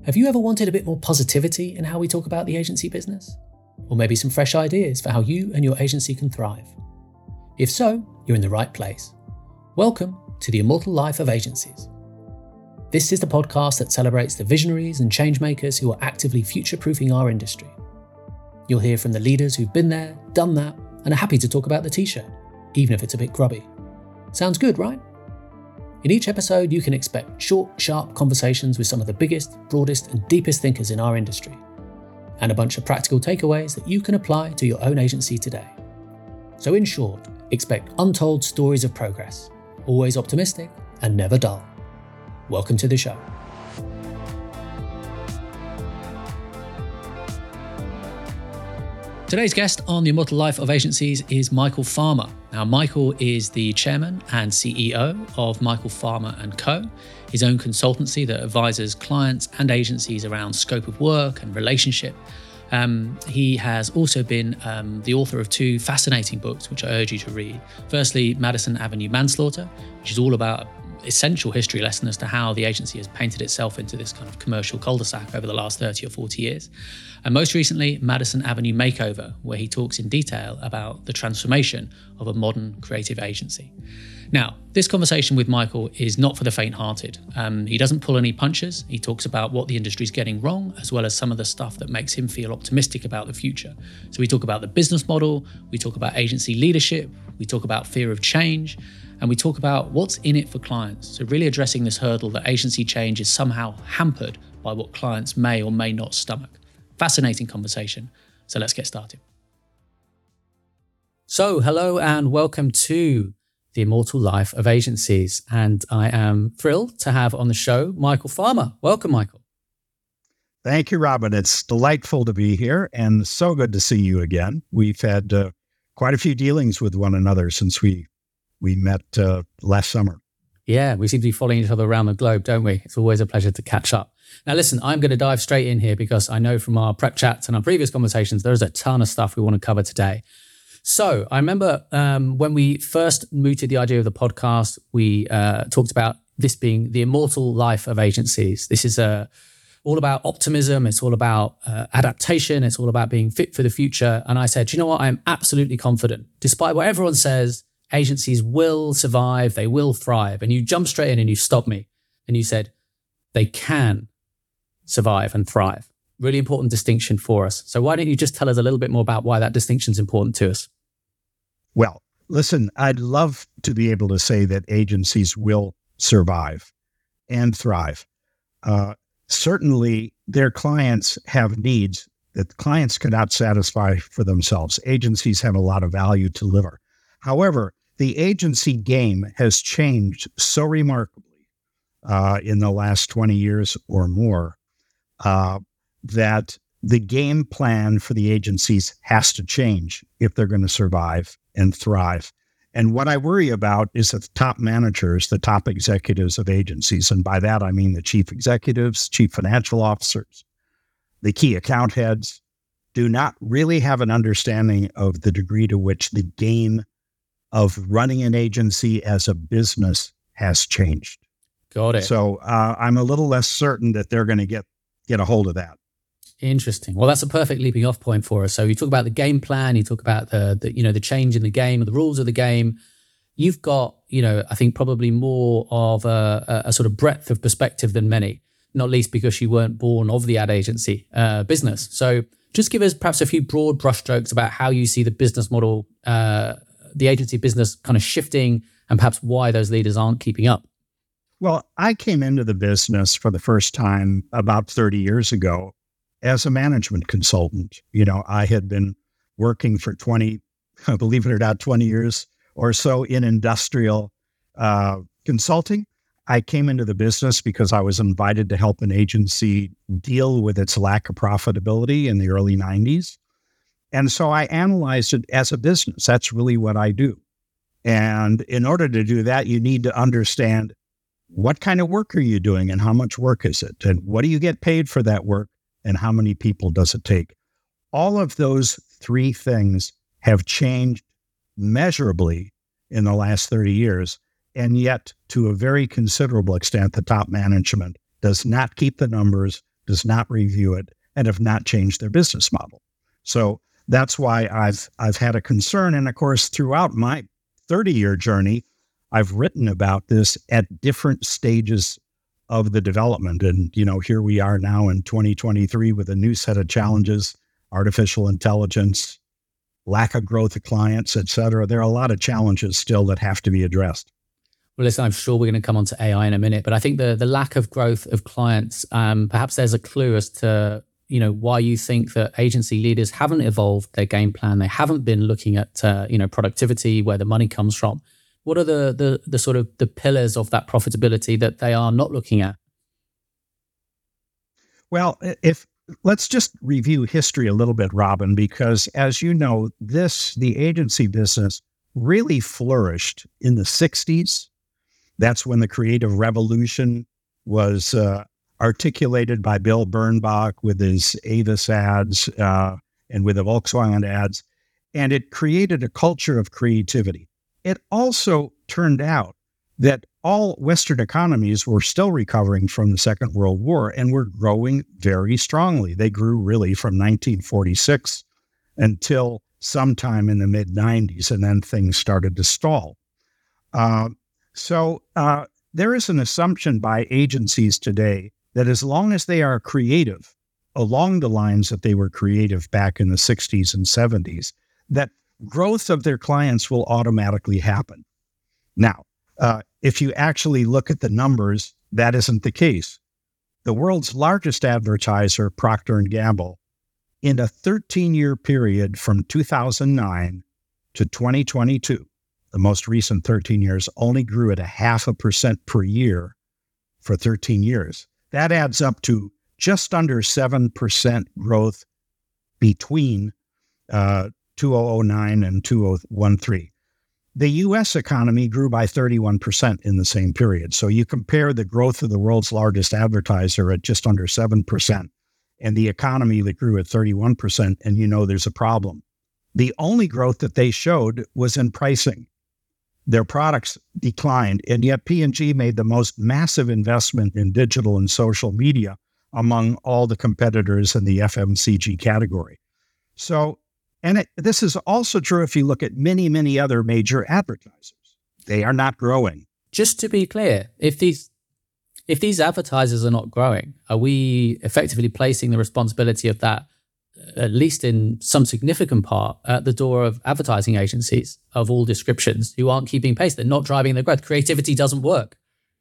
Have you ever wanted a bit more positivity in how we talk about the agency business? Or maybe some fresh ideas for how you and your agency can thrive? If so, you're in the right place. Welcome to The Immortal Life of Agencies. This is the podcast that celebrates the visionaries and changemakers who are actively future-proofing our industry. You'll hear from the leaders who've been there, done that, and are happy to talk about the t-shirt, even if it's a bit grubby. Sounds good, right? In each episode, you can expect short, sharp conversations with some of the biggest, broadest, and deepest thinkers in our industry, and a bunch of practical takeaways that you can apply to your own agency today. So in short, expect untold stories of progress, always optimistic and never dull. Welcome to the show. Today's guest on The Immortal Life of Agencies is Michael Farmer. Now, Michael is the chairman and CEO of Michael Farmer & Co., his own consultancy that advises clients and agencies around scope of work and relationship. He has also been the author of two fascinating books, which I urge you to read. Firstly, Madison Avenue Manslaughter, which is all about essential history lesson as to how the agency has painted itself into this kind of commercial cul-de-sac over the last 30 or 40 years. And most recently, Madison Avenue Makeover, where he talks in detail about the transformation of a modern creative agency. Now, this conversation with Michael is not for the faint-hearted. He doesn't pull any punches. He talks about what the industry's getting wrong, as well as some of the stuff that makes him feel optimistic about the future. So we talk about the business model, we talk about agency leadership, we talk about fear of change, and we talk about what's in it for clients. So really addressing this hurdle that agency change is somehow hampered by what clients may or may not stomach. Fascinating conversation. So let's get started. So hello and welcome to The Immortal Life of Agencies. And I am thrilled to have on the show Michael Farmer. Welcome, Michael. Thank you, Robin. It's delightful to be here and so good to see you again. We've had quite a few dealings with one another since we met last summer. Yeah, we seem to be following each other around the globe, don't we? It's always a pleasure to catch up. Now, listen, I'm going to dive straight in here because I know from our prep chats and our previous conversations, there's a ton of stuff we want to cover today. So I remember when we first mooted the idea of the podcast, we talked about this being the immortal life of agencies. This is all about optimism. It's all about adaptation. It's all about being fit for the future. And I said, you know what? I'm absolutely confident, despite what everyone says, agencies will survive, they will thrive. And you jumped straight in and you stopped me and you said, they can survive and thrive. Really important distinction for us. So why don't you just tell us a little bit more about why that distinction is important to us? Well, listen, I'd love to be able to say that agencies will survive and thrive. Certainly, their clients have needs that clients cannot satisfy for themselves. Agencies have a lot of value to deliver. However, the agency game has changed so remarkably in the last 20 years or more that the game plan for the agencies has to change if they're going to survive and thrive. And what I worry about is that the top managers, the top executives of agencies, and by that I mean the chief executives, chief financial officers, the key account heads, do not really have an understanding of the degree to which the game of running an agency as a business has changed. Got it. So I'm a little less certain that they're going to get a hold of that. Interesting. Well, that's a perfect leaping off point for us. So you talk about the game plan, you talk about the change in the game, the rules of the game. You've got, I think probably more of a sort of breadth of perspective than many, not least because you weren't born of the ad agency business. So just give us perhaps a few broad brushstrokes about how you see the business model, the agency business kind of shifting, and perhaps why those leaders aren't keeping up. Well, I came into the business for the first time about 30 years ago as a management consultant. I had been working for 20 years or so in industrial consulting. I came into the business because I was invited to help an agency deal with its lack of profitability in the early 90s. And so I analyzed it as a business. That's really what I do. And in order to do that, you need to understand what kind of work are you doing and how much work is it? And what do you get paid for that work? And how many people does it take? All of those three things have changed measurably in the last 30 years. And yet, to a very considerable extent, the top management does not keep the numbers, does not review it, and have not changed their business model. So that's why I've had a concern. And of course, throughout my 30-year journey, I've written about this at different stages of the development. And, here we are now in 2023 with a new set of challenges, artificial intelligence, lack of growth of clients, et cetera. There are a lot of challenges still that have to be addressed. Well, listen, I'm sure we're going to come on to AI in a minute, but I think the lack of growth of clients, perhaps there's a clue as to, why you think that agency leaders haven't evolved their game plan. They haven't been looking at, productivity, where the money comes from. What are the sort of the pillars of that profitability that they are not looking at? Well, let's just review history a little bit, Robin, because as you know, the agency business really flourished in the 60s. That's when the creative revolution was articulated by Bill Bernbach with his Avis ads and with the Volkswagen ads. And it created a culture of creativity. It also turned out that all Western economies were still recovering from the Second World War and were growing very strongly. They grew really from 1946 until sometime in the mid-90s, and then things started to stall. So there is an assumption by agencies today that as long as they are creative, along the lines that they were creative back in the 60s and 70s, that growth of their clients will automatically happen. Now, if you actually look at the numbers, that isn't the case. The world's largest advertiser, Procter & Gamble, in a 13-year period from 2009 to 2022, the most recent 13 years, only grew at 0.5% per year for 13 years. That adds up to just under 7% growth between 2009 and 2013. The U.S. economy grew by 31% in the same period. So you compare the growth of the world's largest advertiser at just under 7% and the economy that grew at 31%, and there's a problem. The only growth that they showed was in pricing. Their products declined, and yet P&G made the most massive investment in digital and social media among all the competitors in the FMCG category. So, this is also true if you look at many, many other major advertisers. They are not growing. Just to be clear, if these advertisers are not growing, are we effectively placing the responsibility of that, at least in some significant part, at the door of advertising agencies of all descriptions who aren't keeping pace? They're not driving the growth. Creativity doesn't work.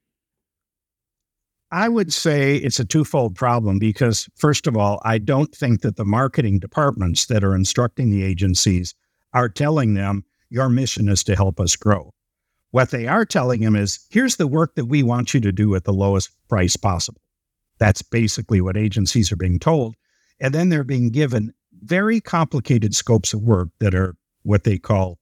I would say it's a twofold problem because, first of all, I don't think that the marketing departments that are instructing the agencies are telling them, your mission is to help us grow. What they are telling them is, here's the work that we want you to do at the lowest price possible. That's basically what agencies are being told. And then they're being given very complicated scopes of work that are what they call,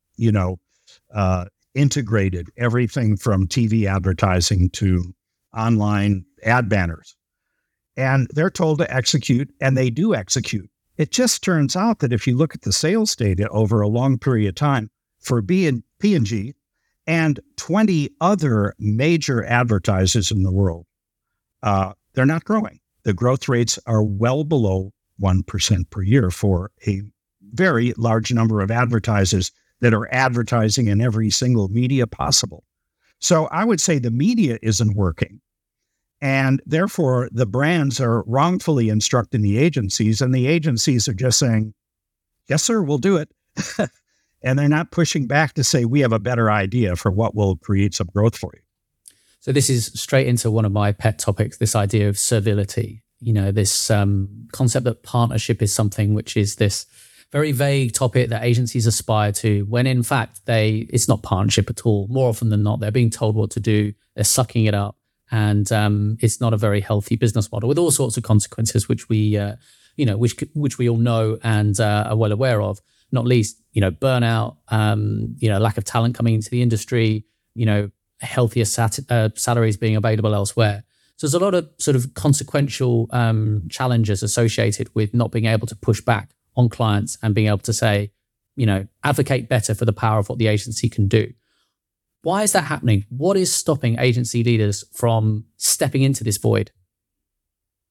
integrated, everything from TV advertising to online ad banners. And they're told to execute, and they do execute. It just turns out that if you look at the sales data over a long period of time for P&G and 20 other major advertisers in the world, they're not growing. The growth rates are well below 1% per year for a very large number of advertisers that are advertising in every single media possible. So I would say the media isn't working. And therefore, the brands are wrongfully instructing the agencies, and the agencies are just saying, yes, sir, we'll do it. And they're not pushing back to say, we have a better idea for what will create some growth for you. So this is straight into one of my pet topics, this idea of servility. This concept that partnership is something which is this very vague topic that agencies aspire to, when in fact it's not partnership at all. More often than not, they're being told what to do, they're sucking it up. And it's not a very healthy business model with all sorts of consequences, which we, which we all know and are well aware of. Not least, burnout, lack of talent coming into the industry, healthier salaries being available elsewhere. So there's a lot of sort of consequential challenges associated with not being able to push back on clients and being able to say, advocate better for the power of what the agency can do. Why is that happening? What is stopping agency leaders from stepping into this void?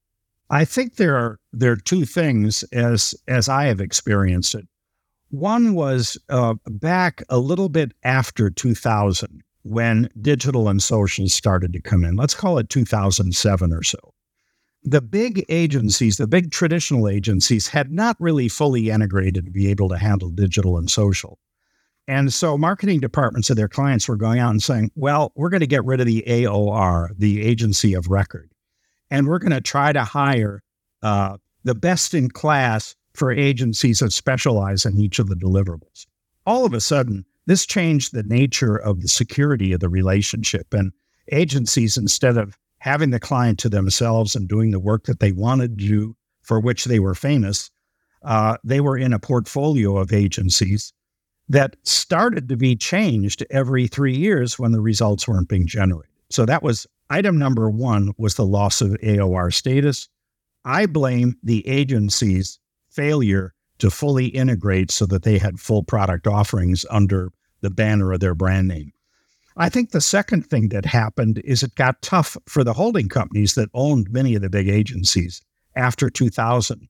I think there are two things as I have experienced it. One was back a little bit after 2000 when digital and social started to come in. Let's call it 2007 or so. The big agencies, the big traditional agencies, had not really fully integrated to be able to handle digital and social. And so marketing departments of their clients were going out and saying, well, we're going to get rid of the AOR, the agency of record, and we're going to try to hire the best in class for agencies that specialize in each of the deliverables. All of a sudden, this changed the nature of the security of the relationship. And agencies, instead of having the client to themselves and doing the work that they wanted to do, for which they were famous, they were in a portfolio of agencies that started to be changed every 3 years when the results weren't being generated. So that was item number one, was the loss of AOR status. I blame the agency's failure to fully integrate so that they had full product offerings under the banner of their brand name. I think the second thing that happened is it got tough for the holding companies that owned many of the big agencies after 2000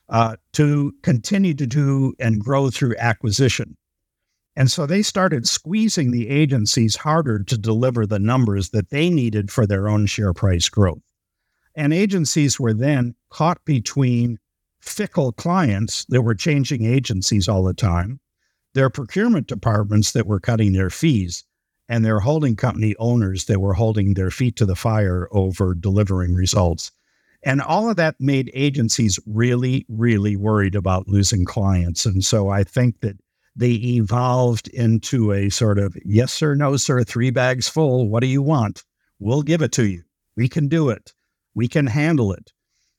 to continue to do and grow through acquisition. And so they started squeezing the agencies harder to deliver the numbers that they needed for their own share price growth. And agencies were then caught between fickle clients that were changing agencies all the time, their procurement departments that were cutting their fees, and their holding company owners that were holding their feet to the fire over delivering results. And all of that made agencies really, really worried about losing clients. And so I think that they evolved into a sort of, yes, sir, no, sir, 3 bags full. What do you want? We'll give it to you. We can do it. We can handle it.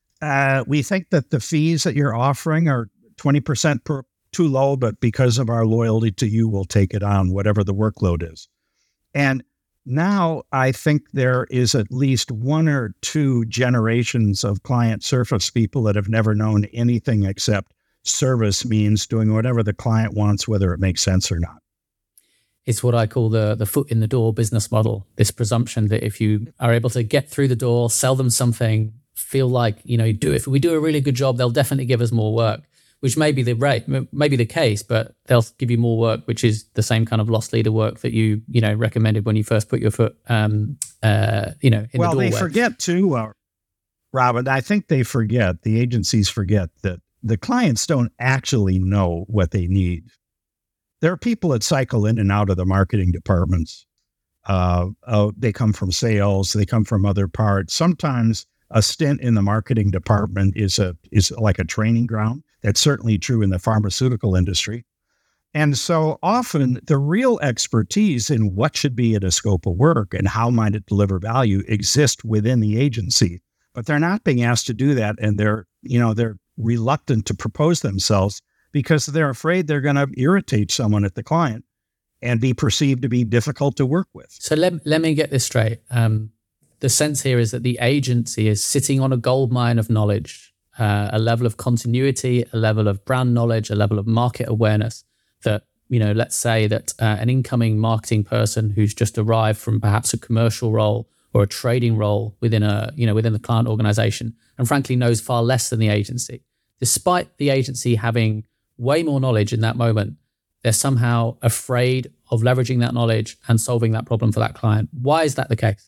We think that the fees that you're offering are 20% too low, but because of our loyalty to you, we'll take it on, whatever the workload is. And now I think there is at least 1 or 2 generations of client service people that have never known anything except service means doing whatever the client wants, whether it makes sense or not. It's what I call the foot in the door business model. This presumption that if you are able to get through the door, sell them something, feel like, if we do a really good job, they'll definitely give us more work, which may be the case, but they'll give you more work, which is the same kind of loss leader work that you recommended when you first put your foot, in the doorway. Well, they forget too, Robin. I think the agencies forget that the clients don't actually know what they need. There are people that cycle in and out of the marketing departments. They come from sales. They come from other parts. Sometimes a stint in the marketing department is like a training ground. That's certainly true in the pharmaceutical industry. And so often the real expertise in what should be in a scope of work and how might it deliver value exist within the agency, but they're not being asked to do that. And they're reluctant to propose themselves because they're afraid they're going to irritate someone at the client and be perceived to be difficult to work with. So let me get this straight. The sense here is that the agency is sitting on a gold mine of knowledge, a level of continuity, a level of brand knowledge, a level of market awareness that, let's say that an incoming marketing person who's just arrived from perhaps a commercial role or a trading role within the client organization, and frankly knows far less than the agency. Despite the agency having way more knowledge in that moment, they're somehow afraid of leveraging that knowledge and solving that problem for that client. Why is that the case?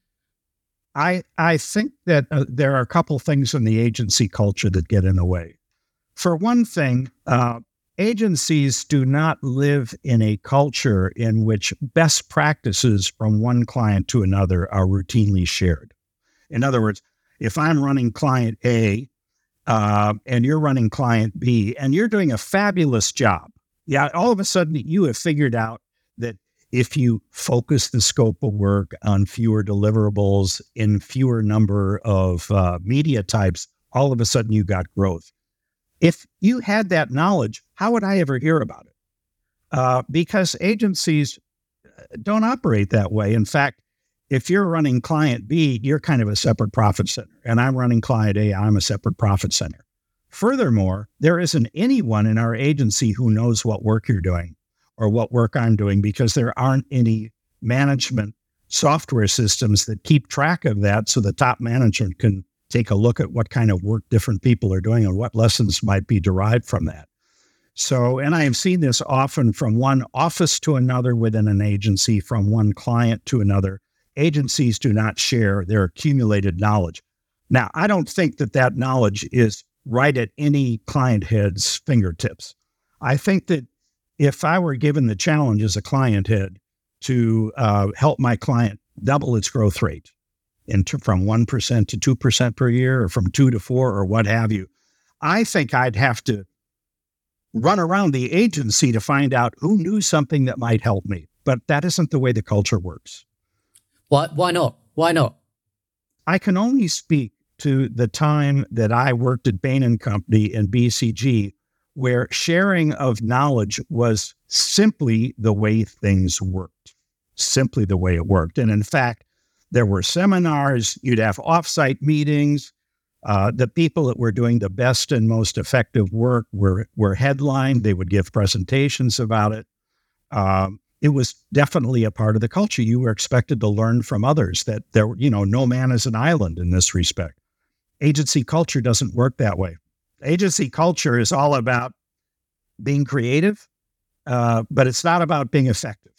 I think that there are a couple things in the agency culture that get in the way. For one thing, agencies do not live in a culture in which best practices from one client to another are routinely shared. In other words, if I'm running client A and you're running client B and you're doing a fabulous job, all of a sudden you have figured out that if you focus the scope of work on fewer deliverables in fewer number of media types, all of a sudden you got growth. If you had that knowledge, how would I ever hear about it? Because agencies don't operate that way. In fact, if you're running client B, you're kind of a separate profit center. And I'm running client A, I'm a separate profit center. Furthermore, there isn't anyone in our agency who knows what work you're doing or what work I'm doing because there aren't any management software systems that keep track of that so the top management can take a look at what kind of work different people are doing and what lessons might be derived from that. So, and I have seen this often from one office to another within an agency, from one client to another. Agencies do not share their accumulated knowledge. Now, I don't think that knowledge is right at any client head's fingertips. I think that if I were given the challenge as a client head to help my client double its growth rate from 1% to 2% per year, or from 2 to 4, or what have you, I think I'd have to run around the agency to find out who knew something that might help me. But that isn't the way the culture works. Why not? Why not? I can only speak to the time that I worked at Bain & Company and BCG, where sharing of knowledge was simply the way things worked, simply the way it worked. And in fact, there were seminars, you'd have offsite meetings. The people that were doing the best and most effective work were headlined. They would give presentations about it. It was definitely a part of the culture. You were expected to learn from others, that no man is an island in this respect. Agency culture doesn't work that way. Agency culture is all about being creative, but it's not about being effective.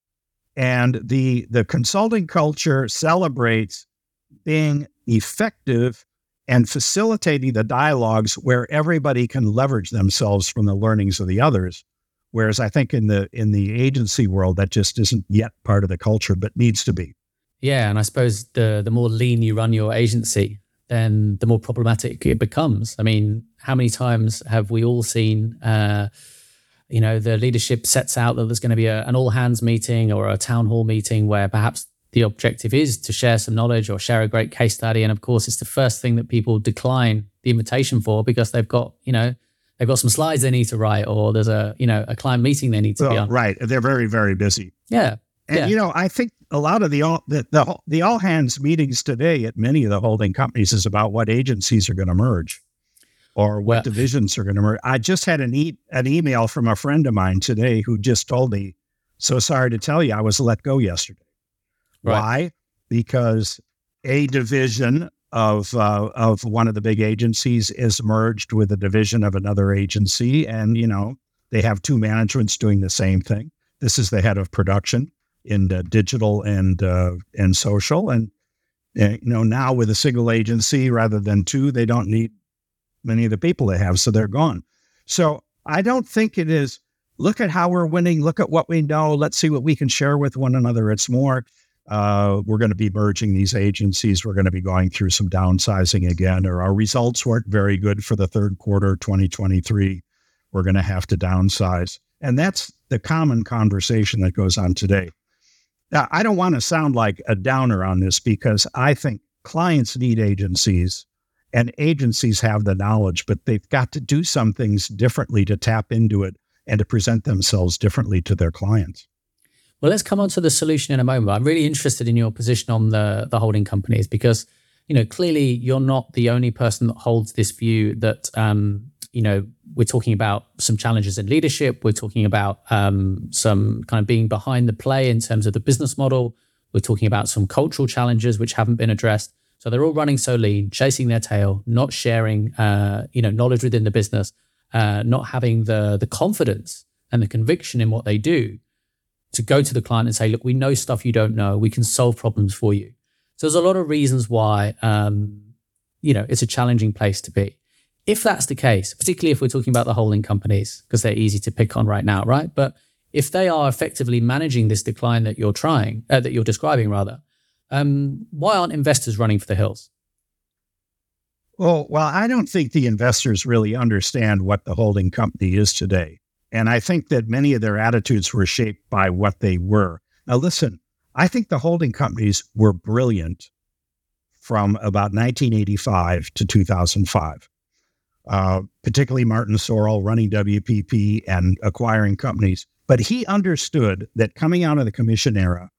And the consulting culture celebrates being effective and facilitating the dialogues where everybody can leverage themselves from the learnings of the others. Whereas I think in the agency world, that just isn't yet part of the culture, but needs to be. Yeah, and I suppose the more lean you run your agency, then the more problematic it becomes. I mean, how many times have we all seen, the leadership sets out that there's going to be an all-hands meeting or a town hall meeting where perhaps the objective is to share some knowledge or share a great case study. And of course, it's the first thing that people decline the invitation for because they've got some slides they need to write, or there's a client meeting they need to be on. Right. They're very, very busy. Yeah. And, I think a lot of the all hands meetings today at many of the holding companies is about what agencies are going to merge or what divisions are going to merge. I just had an email from a friend of mine today who just told me, so sorry to tell you, I was let go yesterday. Right. Why? Because a division of one of the big agencies is merged with a division of another agency, and they have two managements doing the same thing. This is the head of production in digital and social, and now with a single agency rather than two, they don't need many of the people they have, so they're gone. So I don't think it is, look at how we're winning, look at what we know, let's see what we can share with one another. It's more, we're going to be merging these agencies. We're going to be going through some downsizing again, or our results weren't very good for the third quarter 2023. We're going to have to downsize. And that's the common conversation that goes on today. Now, I don't want to sound like a downer on this, because I think clients need agencies and agencies have the knowledge, but they've got to do some things differently to tap into it and to present themselves differently to their clients. Well, let's come on to the solution in a moment. I'm really interested in your position on the holding companies, because, clearly you're not the only person that holds this view that, we're talking about some challenges in leadership. We're talking about some kind of being behind the play in terms of the business model. We're talking about some cultural challenges which haven't been addressed. So they're all running so lean, chasing their tail, not sharing, knowledge within the business, not having the confidence and the conviction in what they do to go to the client and say, look, we know stuff you don't know. We can solve problems for you. So there's a lot of reasons why, it's a challenging place to be. If that's the case, particularly if we're talking about the holding companies, because they're easy to pick on right now, right? But if they are effectively managing this decline that you're describing, why aren't investors running for the hills? Well, I don't think the investors really understand what the holding company is today. And I think that many of their attitudes were shaped by what they were. Now, listen, I think the holding companies were brilliant from about 1985 to 2005. Particularly Martin Sorrell running WPP and acquiring companies. But he understood that coming out of the commission era,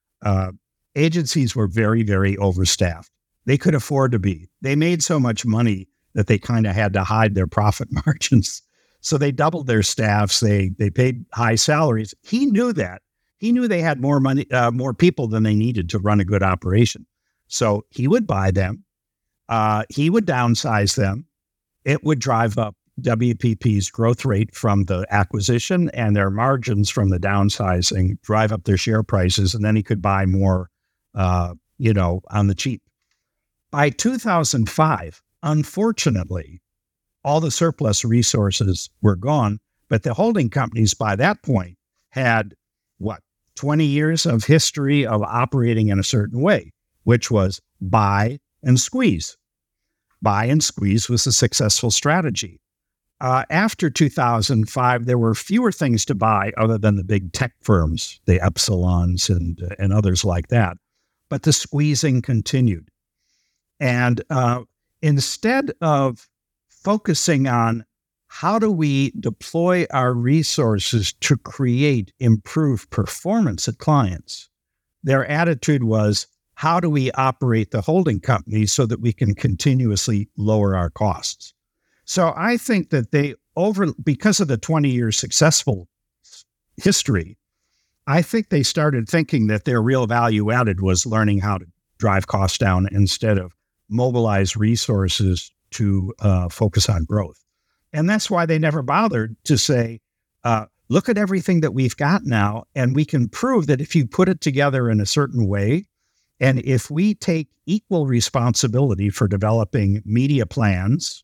agencies were very, very overstaffed. They could afford to be. They made so much money that they kind of had to hide their profit margins. So they doubled their staffs. They paid high salaries. He knew that. He knew they had more money, more people than they needed to run a good operation. So he would buy them. He would downsize them. It would drive up WPP's growth rate from the acquisition and their margins from the downsizing, drive up their share prices, and then he could buy more, on the cheap. By 2005, unfortunately, all the surplus resources were gone, but the holding companies by that point had, 20 years of history of operating in a certain way, which was buy and squeeze. Buy and squeeze was a successful strategy. After 2005, there were fewer things to buy other than the big tech firms, the Epsilons and others like that. But the squeezing continued. And instead of focusing on how do we deploy our resources to create improved performance at clients, their attitude was, how do we operate the holding company so that we can continuously lower our costs? So I think that because of the 20-year successful history, I think they started thinking that their real value added was learning how to drive costs down instead of mobilize resources to focus on growth. And that's why they never bothered to say, look at everything that we've got now, and we can prove that if you put it together in a certain way, and if we take equal responsibility for developing media plans,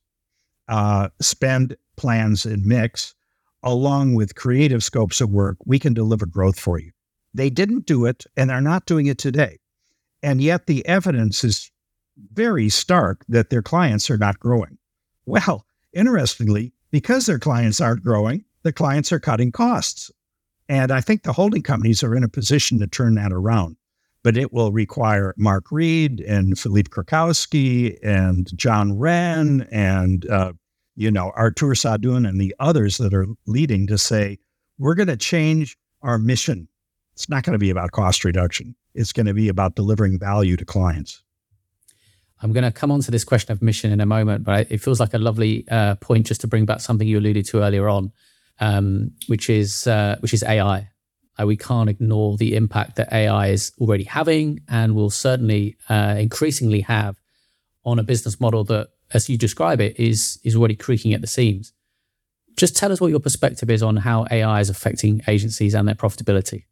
spend plans and mix, along with creative scopes of work, we can deliver growth for you. They didn't do it, and they're not doing it today. And yet the evidence is very stark that their clients are not growing. Well, interestingly, because their clients aren't growing, the clients are cutting costs. And I think the holding companies are in a position to turn that around. But it will require Mark Reed and Philippe Krakowski and John Wren and, Artur Sadoun and the others that are leading to say, we're going to change our mission. It's not going to be about cost reduction. It's going to be about delivering value to clients. I'm going to come on to this question of mission in a moment, but it feels like a lovely point just to bring back something you alluded to earlier on, which is AI. We can't ignore the impact that AI is already having and will certainly increasingly have on a business model that, as you describe it, is already creaking at the seams. Just tell us what your perspective is on how AI is affecting agencies and their profitability.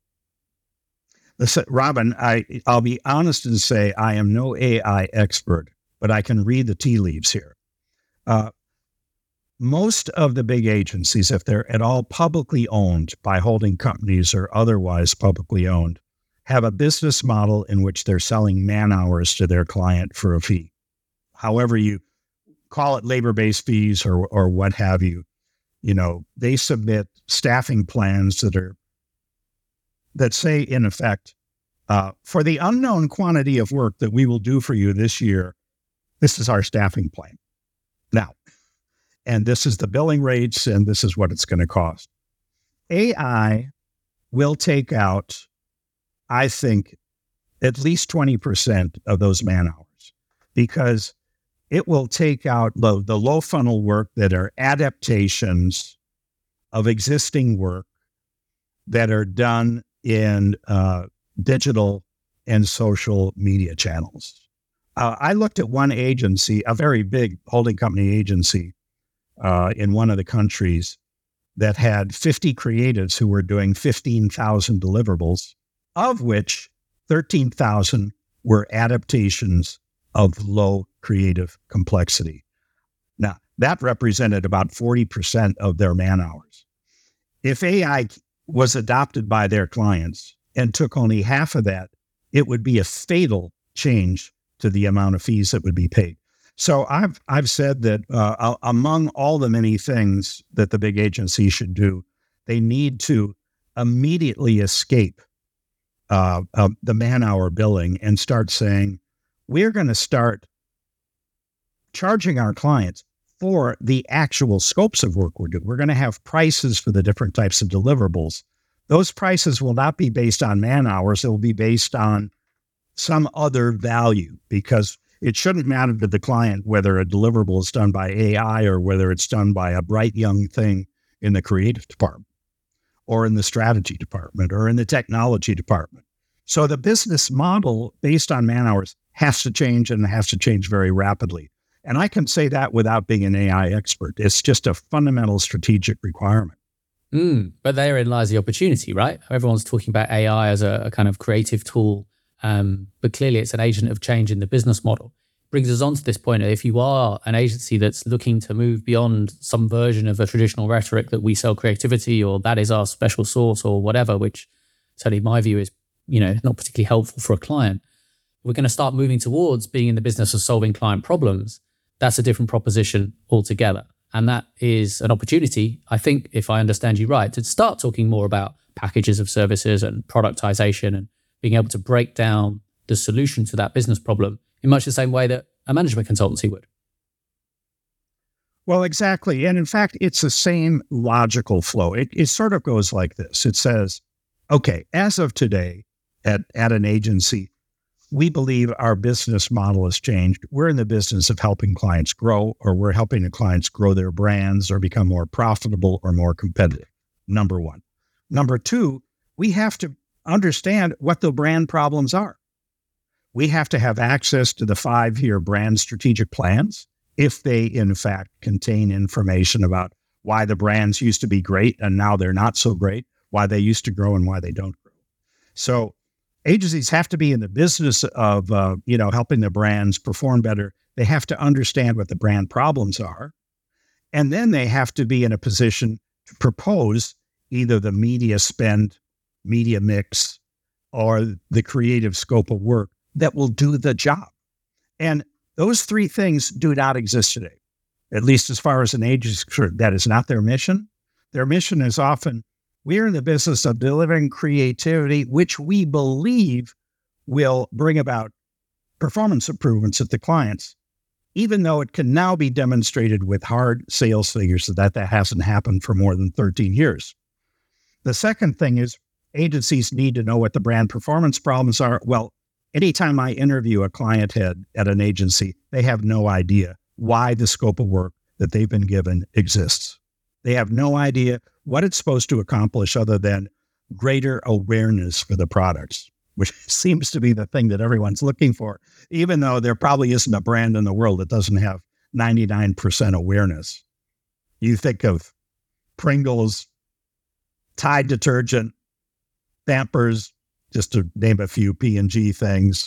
Listen, Robin, I'll be honest and say I am no AI expert, but I can read the tea leaves here. Most of the big agencies, if they're at all publicly owned by holding companies or otherwise publicly owned, have a business model in which they're selling man hours to their client for a fee. However you call it, labor-based fees or what have you, they submit staffing plans that say, in effect, for the unknown quantity of work that we will do for you this year, this is our staffing plan. Now, and this is the billing rates, and this is what it's going to cost. AI will take out, I think, at least 20% of those man hours, because it will take out the low funnel work that are adaptations of existing work that are done in digital and social media channels. I looked at one agency, a very big holding company agency, in one of the countries that had 50 creatives who were doing 15,000 deliverables, of which 13,000 were adaptations of low creative complexity. Now, that represented about 40% of their man hours. If AI was adopted by their clients and took only half of that, it would be a fatal change to the amount of fees that would be paid. So I've said that among all the many things that the big agency should do, they need to immediately escape the man-hour billing and start saying, we're going to start charging our clients for the actual scopes of work we're doing. We're going to have prices for the different types of deliverables. Those prices will not be based on man hours. It will be based on some other value, because it shouldn't matter to the client whether a deliverable is done by AI or whether it's done by a bright young thing in the creative department or in the strategy department or in the technology department. So the business model based on man hours has to change and has to change very rapidly. And I can say that without being an AI expert. It's just a fundamental strategic requirement. But therein lies the opportunity, right? Everyone's talking about AI as a kind of creative tool, but clearly it's an agent of change in the business model. Brings us on to this point. If you are an agency that's looking to move beyond some version of a traditional rhetoric that we sell creativity or that is our special sauce or whatever, which certainly my view is, not particularly helpful for a client, we're going to start moving towards being in the business of solving client problems. That's a different proposition altogether. And that is an opportunity, I think, if I understand you right, to start talking more about packages of services and productization and being able to break down the solution to that business problem in much the same way that a management consultancy would. Well, exactly. And in fact, it's the same logical flow. It sort of goes like this. It says, okay, as of today at an agency, we believe our business model has changed. We're in the business of helping clients grow, or we're helping the clients grow their brands or become more profitable or more competitive. Number one. Number two, we have to understand what the brand problems are. We have to have access to the 5-year brand strategic plans if they, in fact, contain information about why the brands used to be great and now they're not so great, why they used to grow and why they don't grow. So agencies have to be in the business of, helping the brands perform better. They have to understand what the brand problems are. And then they have to be in a position to propose either the media spend, media mix, or the creative scope of work that will do the job. And those three things do not exist today, at least as far as an agency. That is not their mission. Their mission is often, we're in the business of delivering creativity, which we believe will bring about performance improvements at the clients, even though it can now be demonstrated with hard sales figures that hasn't happened for more than 13 years. The second thing is agencies need to know what the brand performance problems are. Well, anytime I interview a client head at an agency, they have no idea why the scope of work that they've been given exists. They have no idea what it's supposed to accomplish other than greater awareness for the products, which seems to be the thing that everyone's looking for, even though there probably isn't a brand in the world that doesn't have 99% awareness. You think of Pringles, Tide detergent, Pampers, just to name a few P&G things,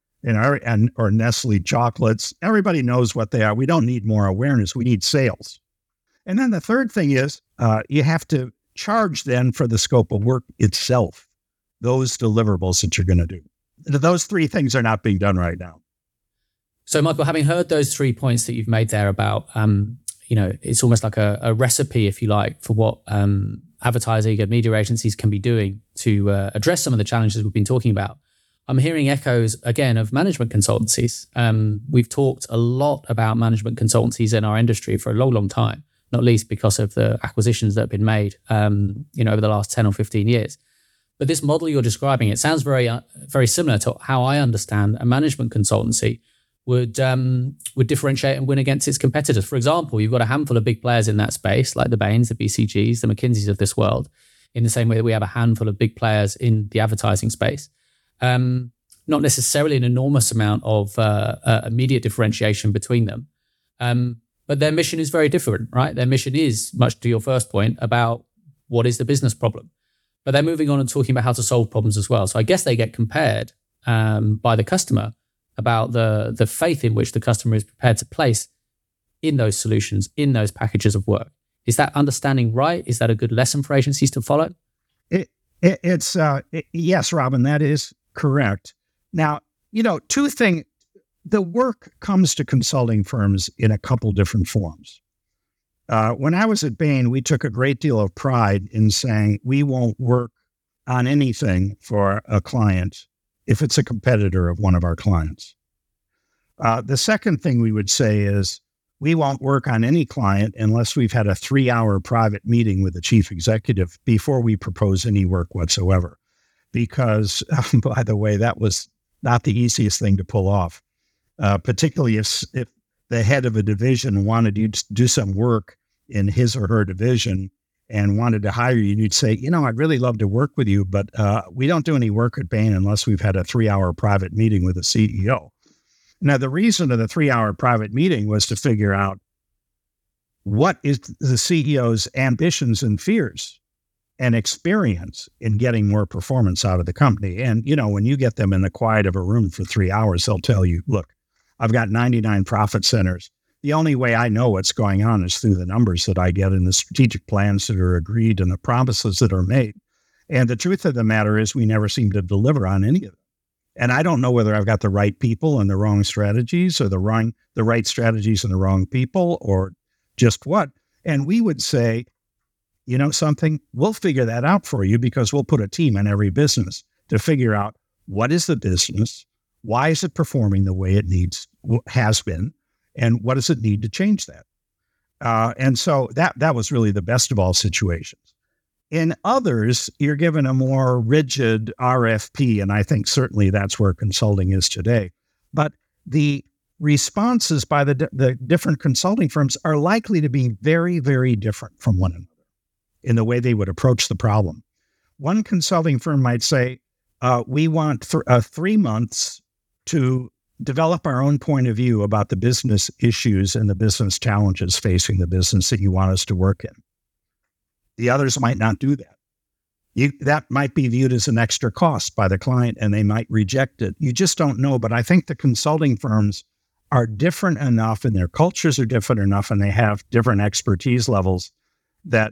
or Nestle chocolates. Everybody knows what they are. We don't need more awareness. We need sales. And then the third thing is you have to charge then for the scope of work itself, those deliverables that you're going to do. Those three things are not being done right now. So, Michael, having heard those 3 points that you've made there about, it's almost like a recipe, if you like, for what advertising and media agencies can be doing to address some of the challenges we've been talking about. I'm hearing echoes, again, of management consultancies. We've talked a lot about management consultancies in our industry for a long, long time, not least because of the acquisitions that have been made, over the last 10 or 15 years. But this model you're describing, it sounds very, very similar to how I understand a management consultancy would differentiate and win against its competitors. For example, you've got a handful of big players in that space, like the Bains, the BCGs, the McKinseys of this world, in the same way that we have a handful of big players in the advertising space. Not necessarily an enormous amount of immediate differentiation between them. But their mission is very different, right? Their mission is, much to your first point, about what is the business problem. But they're moving on and talking about how to solve problems as well. So I guess they get compared by the customer about the faith in which the customer is prepared to place in those solutions, in those packages of work. Is that understanding right? Is that a good lesson for agencies to follow? Yes, Robin, that is correct. Now, two things. The work comes to consulting firms in a couple different forms. When I was at Bain, we took a great deal of pride in saying we won't work on anything for a client if it's a competitor of one of our clients. The second thing we would say is we won't work on any client unless we've had a 3-hour private meeting with the chief executive before we propose any work whatsoever. Because, by the way, that was not the easiest thing to pull off, particularly if the head of a division wanted you to do some work in his or her division and wanted to hire you, you'd say, I'd really love to work with you, but we don't do any work at Bain unless we've had a 3-hour private meeting with the CEO. Now, the reason of the 3-hour private meeting was to figure out what is the CEO's ambitions and fears and experience in getting more performance out of the company. And, when you get them in the quiet of a room for 3 hours, they'll tell you, look, I've got 99 profit centers. The only way I know what's going on is through the numbers that I get in the strategic plans that are agreed and the promises that are made. And the truth of the matter is we never seem to deliver on any of them. And I don't know whether I've got the right people and the wrong strategies, or the right strategies and the wrong people, or just what. And we would say, something, we'll figure that out for you, because we'll put a team in every business to figure out what is the business, why is it performing the way it has been, and what does it need to change that. And so that was really the best of all situations. In others, you're given a more rigid RFP, and I think certainly that's where consulting is today. But the responses by the different consulting firms are likely to be very, very different from one another in the way they would approach the problem. One consulting firm might say, we want 3 months to develop our own point of view about the business issues and the business challenges facing the business that you want us to work in. The others might not do that. That might be viewed as an extra cost by the client, and they might reject it. You just don't know. But I think the consulting firms are different enough, and their cultures are different enough, and they have different expertise levels that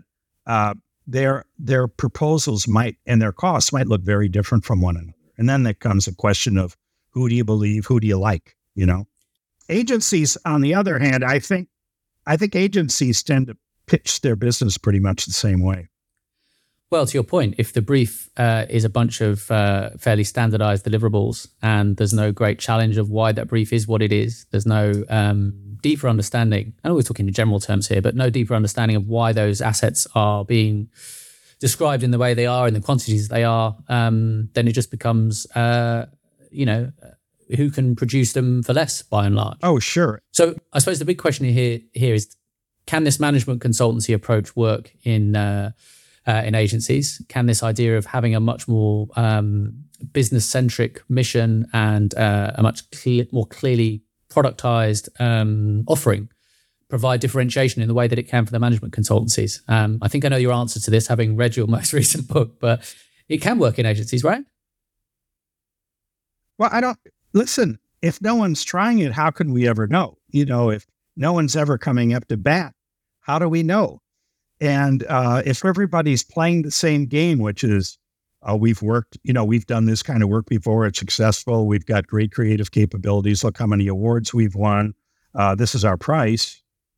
their proposals and their costs might look very different from one another. And then there comes a question of, who do you believe? Who do you like? Agencies, on the other hand, I think agencies tend to pitch their business pretty much the same way. Well, to your point, if the brief is a bunch of fairly standardized deliverables, and there's no great challenge of why that brief is what it is, there's no deeper understanding, I know we're talking in general terms here, but no deeper understanding of why those assets are being described in the way they are, in the quantities they are, then it just becomes, who can produce them for less, by and large. Oh, sure. So I suppose the big question here is, can this management consultancy approach work in agencies? Can this idea of having a much more business-centric mission and a much more clearly productized offering provide differentiation in the way that it can for the management consultancies? I think I know your answer to this, having read your most recent book, but it can work in agencies, right? Well, listen, if no one's trying it, how can we ever know? If no one's ever coming up to bat, how do we know? And if everybody's playing the same game, which is we've done this kind of work before, it's successful, we've got great creative capabilities, look how many awards we've won, this is our price,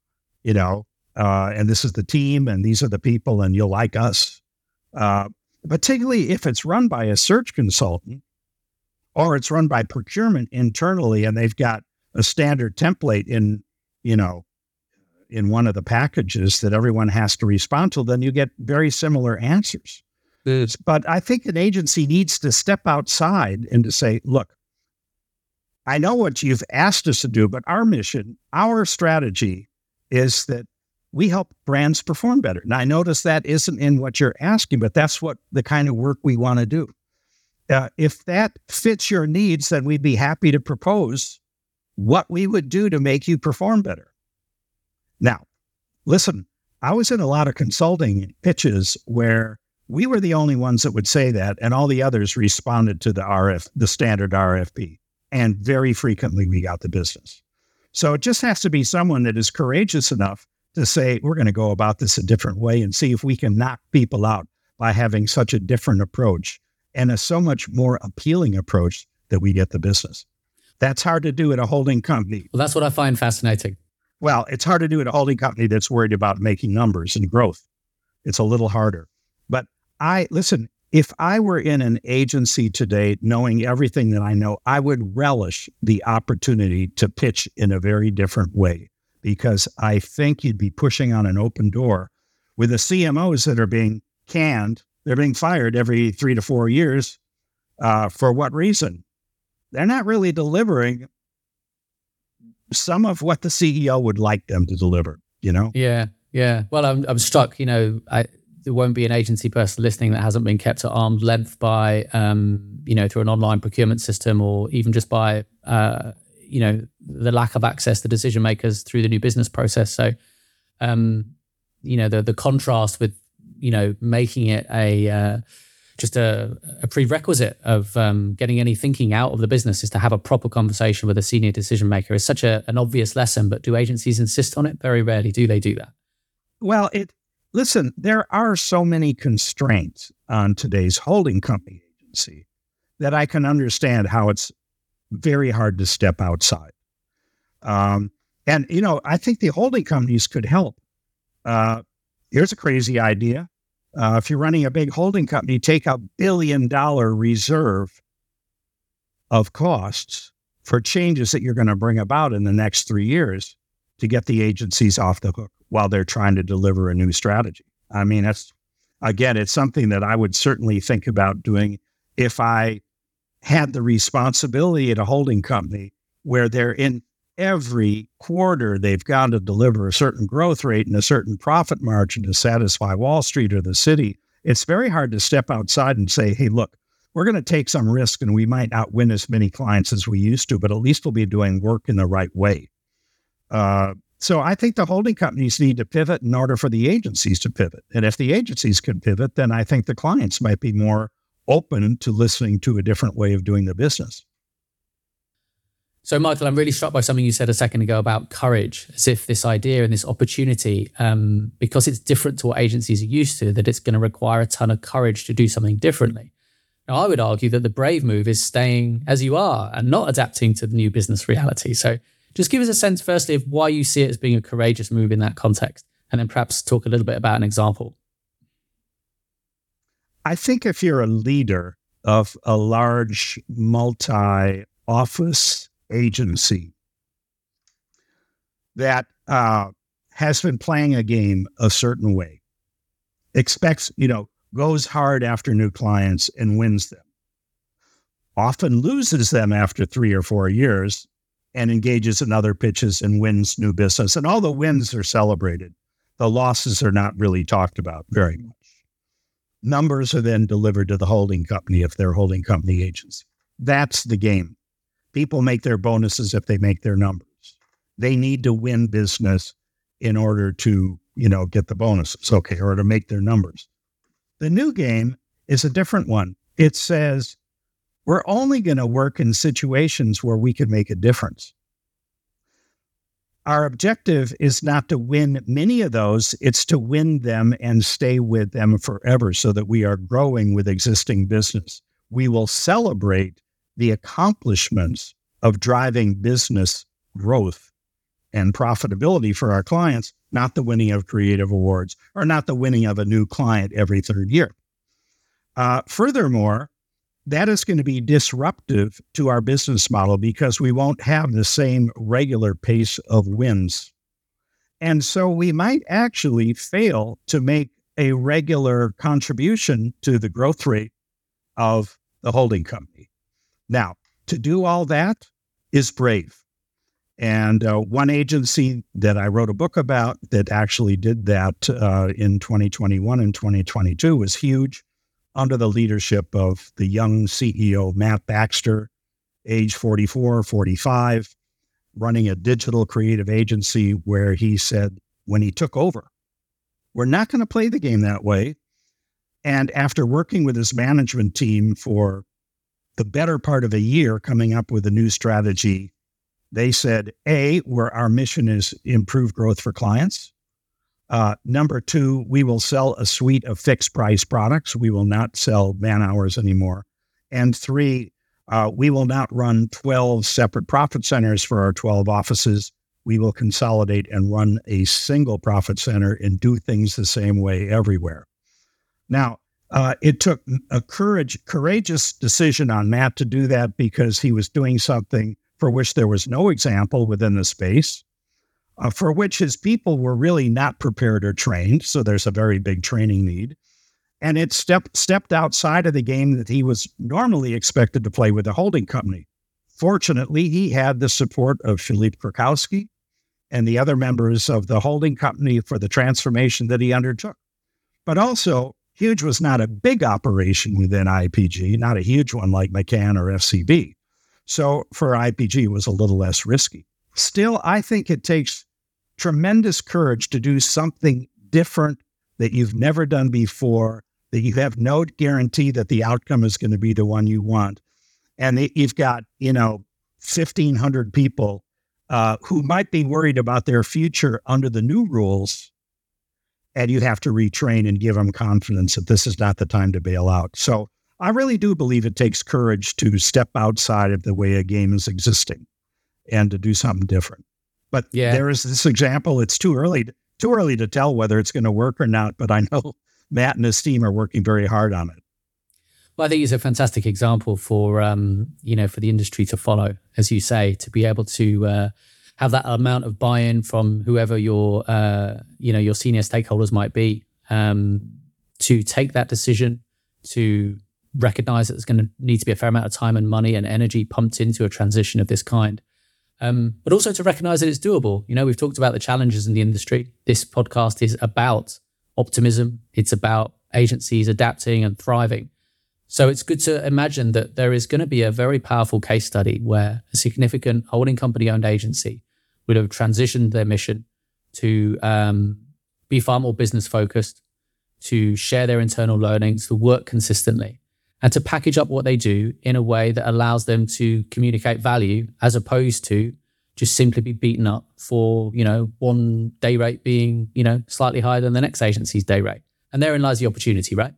and this is the team, and these are the people, and you'll like us. Particularly if it's run by a search consultant, or it's run by procurement internally, and they've got a standard template in one of the packages that everyone has to respond to, then you get very similar answers. But I think an agency needs to step outside and to say, look, I know what you've asked us to do, but our mission, our strategy is that we help brands perform better. Now, I notice that isn't in what you're asking, but that's what the kind of work we want to do. If that fits your needs, then we'd be happy to propose what we would do to make you perform better. Now, listen, I was in a lot of consulting pitches where we were the only ones that would say that, and all the others responded to the standard RFP. And very frequently we got the business. So it just has to be someone that is courageous enough to say, we're going to go about this a different way and see if we can knock people out by having such a different approach and a so much more appealing approach that we get the business. That's hard to do at a holding company. Well, that's what I find fascinating. Well, it's hard to do at a holding company that's worried about making numbers and growth. It's a little harder. But listen, if I were in an agency today, knowing everything that I know, I would relish the opportunity to pitch in a very different way, because I think you'd be pushing on an open door with the CMOs that are being canned. They're being fired every 3 to 4 years. For what reason? They're not really delivering some of what the CEO would like them to deliver, Yeah. Well, I'm struck, there won't be an agency person listening that hasn't been kept at arm's length by, through an online procurement system, or even just by, the lack of access to decision makers through the new business process. So, the contrast with, making it just a prerequisite of getting any thinking out of the business is to have a proper conversation with a senior decision maker is such an obvious lesson, but do agencies insist on it? Very rarely do they do that. Well, listen, there are so many constraints on today's holding company agency that I can understand how it's very hard to step outside. I think the holding companies could help. Here's a crazy idea. If you're running a big holding company, take $1 billion reserve of costs for changes that you're going to bring about in the next 3 years to get the agencies off the hook while they're trying to deliver a new strategy. I mean, it's something that I would certainly think about doing if I had the responsibility at a holding company where they're in every quarter, they've got to deliver a certain growth rate and a certain profit margin to satisfy Wall Street or the city. It's very hard to step outside and say, hey, look, we're going to take some risk and we might not win as many clients as we used to, but at least we'll be doing work in the right way. So I think the holding companies need to pivot in order for the agencies to pivot. And if the agencies can pivot, then I think the clients might be more open to listening to a different way of doing the business. So, Michael, I'm really struck by something you said a second ago about courage, as if this idea and this opportunity, because it's different to what agencies are used to, that it's going to require a ton of courage to do something differently. Now, I would argue that the brave move is staying as you are and not adapting to the new business reality. So just give us a sense, firstly, of why you see it as being a courageous move in that context, and then perhaps talk a little bit about an example. I think if you're a leader of a large multi-office agency that has been playing a game a certain way, expects, goes hard after new clients and wins them, often loses them after 3 or 4 years and engages in other pitches and wins new business. And all the wins are celebrated. The losses are not really talked about very much. Numbers are then delivered to the holding company if they're holding company agents. That's the game. People make their bonuses if they make their numbers. They need to win business in order to, get the bonuses, or to make their numbers. The new game is a different one. It says, we're only going to work in situations where we can make a difference. Our objective is not to win many of those, it's to win them and stay with them forever so that we are growing with existing business. We will celebrate the accomplishments of driving business growth and profitability for our clients, not the winning of creative awards or not the winning of a new client every third year. Furthermore, that is going to be disruptive to our business model because we won't have the same regular pace of wins. And so we might actually fail to make a regular contribution to the growth rate of the holding company. Now, to do all that is brave. And one agency that I wrote a book about that actually did that in 2021 and 2022 was Huge, under the leadership of the young CEO, Matt Baxter, age 44, 45, running a digital creative agency where he said when he took over, we're not going to play the game that way. And after working with his management team for the better part of a year, coming up with a new strategy, they said, where our mission is improve growth for clients. Number 2, we will sell a suite of fixed price products. We will not sell man hours anymore. And 3, we will not run 12 separate profit centers for our 12 offices. We will consolidate and run a single profit center and do things the same way everywhere. Now, it took a courageous decision on Matt to do that because he was doing something for which there was no example within the space, for which his people were really not prepared or trained. So there's a very big training need. And it stepped outside of the game that he was normally expected to play with the holding company. Fortunately, he had the support of Philippe Krakowski and the other members of the holding company for the transformation that he undertook. But also, Huge was not a big operation within IPG, not a huge one like McCann or FCB. So for IPG, it was a little less risky. Still, I think it takes tremendous courage to do something different that you've never done before, that you have no guarantee that the outcome is going to be the one you want. And you've got, 1,500 people who might be worried about their future under the new rules, and you have to retrain and give them confidence that this is not the time to bail out. So I really do believe it takes courage to step outside of the way a game is existing and to do something different. But there is this example. It's too early to tell whether it's going to work or not, but I know Matt and his team are working very hard on it. Well, I think it's a fantastic example for for the industry to follow, as you say, to be able to have that amount of buy-in from whoever your senior stakeholders might be, to take that decision, to recognize that there's going to need to be a fair amount of time and money and energy pumped into a transition of this kind. But also to recognize that it's doable. We've talked about the challenges in the industry. This podcast is about optimism. It's about agencies adapting and thriving. So it's good to imagine that there is going to be a very powerful case study where a significant holding company-owned agency would have transitioned their mission to be far more business-focused, to share their internal learnings, to work consistently, and to package up what they do in a way that allows them to communicate value as opposed to just simply be beaten up for, one day rate being, slightly higher than the next agency's day rate. And therein lies the opportunity, right?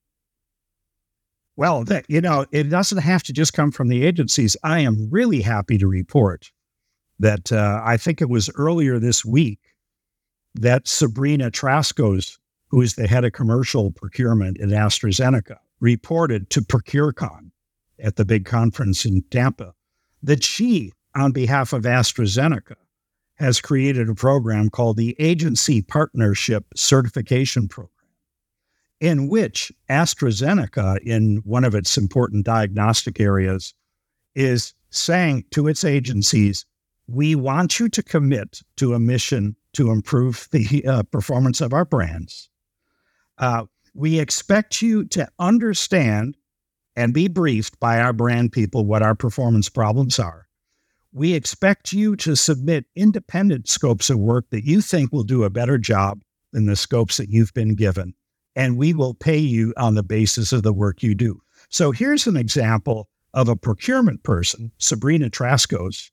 Well, it doesn't have to just come from the agencies. I am really happy to report that I think it was earlier this week that Sabrina Traskos, who is the head of commercial procurement at AstraZeneca, reported to ProcureCon at the big conference in Tampa that she, on behalf of AstraZeneca, has created a program called the Agency Partnership Certification Program, in which AstraZeneca, in one of its important diagnostic areas, is saying to its agencies, we want you to commit to a mission to improve the performance of our brands. We expect you to understand and be briefed by our brand people what our performance problems are. We expect you to submit independent scopes of work that you think will do a better job than the scopes that you've been given, and we will pay you on the basis of the work you do. So here's an example of a procurement person, Sabrina Traskos,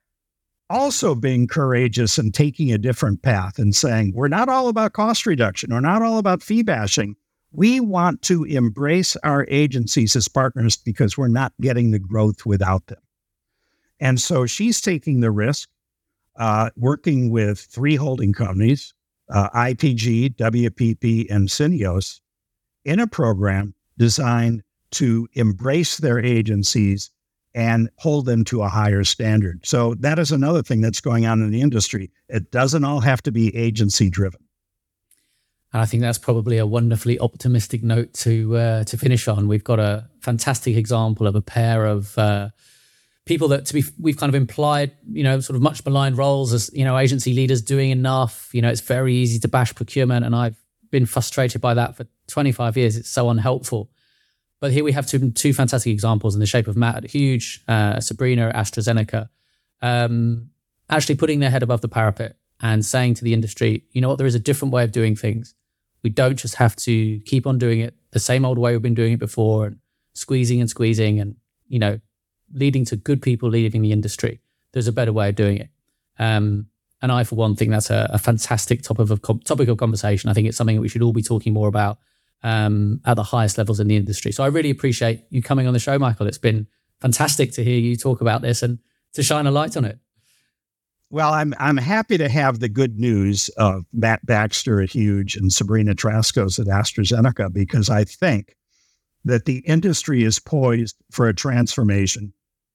also being courageous and taking a different path and saying, we're not all about cost reduction. We're not all about fee bashing. We want to embrace our agencies as partners because we're not getting the growth without them. And so she's taking the risk, working with 3 holding companies, IPG, WPP, and Syneos, in a program designed to embrace their agencies and hold them to a higher standard. So that is another thing that's going on in the industry. It doesn't all have to be agency driven. And I think that's probably a wonderfully optimistic note to finish on. We've got a fantastic example of a pair of people that we've kind of implied, sort of much maligned roles as, agency leaders doing enough. It's very easy to bash procurement, and I've been frustrated by that for 25 years. It's so unhelpful. But here we have two fantastic examples in the shape of Matt at Huge, Sabrina at AstraZeneca, actually putting their head above the parapet and saying to the industry, there is a different way of doing things. We don't just have to keep on doing it the same old way we've been doing it before and squeezing and, leading to good people leading the industry. There's a better way of doing it. And I, for one, think that's a fantastic topic of conversation. I think it's something that we should all be talking more about at the highest levels in the industry. So I really appreciate you coming on the show, Michael. It's been fantastic to hear you talk about this and to shine a light on it. Well, I'm happy to have the good news of Matt Baxter at Huge and Sabrina Traskos at AstraZeneca, because I think that the industry is poised for a transformation.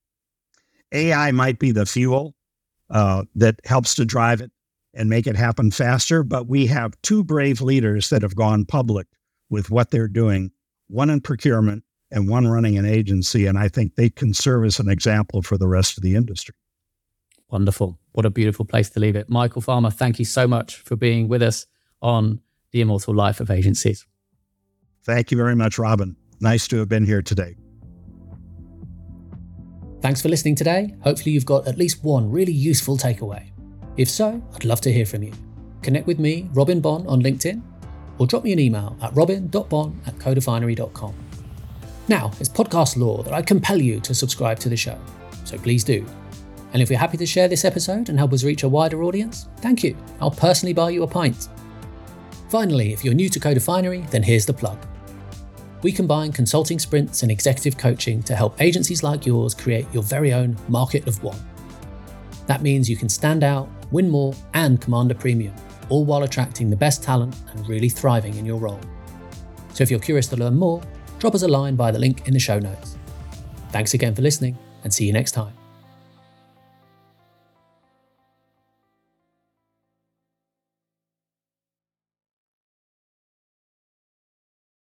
AI might be the fuel that helps to drive it and make it happen faster, but we have 2 brave leaders that have gone public with what they're doing, one in procurement and one running an agency, and I think they can serve as an example for the rest of the industry. Wonderful. What a beautiful place to leave it. Michael Farmer, thank you so much for being with us on The Immortal Life of Agencies. Thank you very much, Robin. Nice to have been here today. Thanks for listening today. Hopefully you've got at least one really useful takeaway. If so, I'd love to hear from you. Connect with me, Robin Bonn, on LinkedIn, or drop me an email at robin.bonn@codefinery.com. Now, it's podcast law that I compel you to subscribe to the show, so please do. And if you're happy to share this episode and help us reach a wider audience, thank you. I'll personally buy you a pint. Finally, if you're new to Codefinery, then here's the plug. We combine consulting sprints and executive coaching to help agencies like yours create your very own market of one. That means you can stand out, win more, and command a premium, all while attracting the best talent and really thriving in your role. So if you're curious to learn more, drop us a line via the link in the show notes. Thanks again for listening, and see you next time.